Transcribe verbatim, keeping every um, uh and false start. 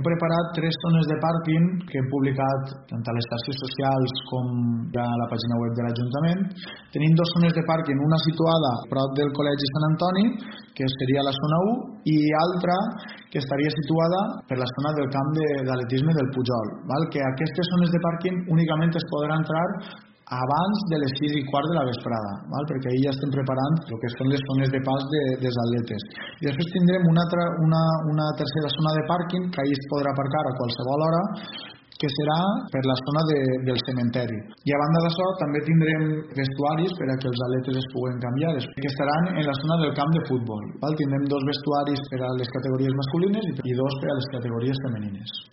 preparat tres zones de pàrquing que hem publicat tant a les xarxes socials com a la pàgina web de l'Ajuntament. Tenim dues zones de pàrquing, una situada prop del Col·legi Sant Antoni, que seria la zona u, i altra que estaria situada per la zona del camp d'atletisme del Pujol, val? Que aquestes zones de pàrquing únicament es podrà entrar abans de les sis i quart de la vesprada, val? Perquè ahir ja estem preparant el que són les zones de pas de, dels atletes. I després tindrem una, altra, una, una tercera zona de pàrquing que ahir es podrà aparcar a qualsevol hora, que serà per la zona de, del cementeri. I a banda d'això també tindrem vestuaris per a que els atletes es puguen canviar, que estaran en la zona del camp de futbol, val? Tindrem dos vestuaris per a les categories masculines i dos per a les categories femenines.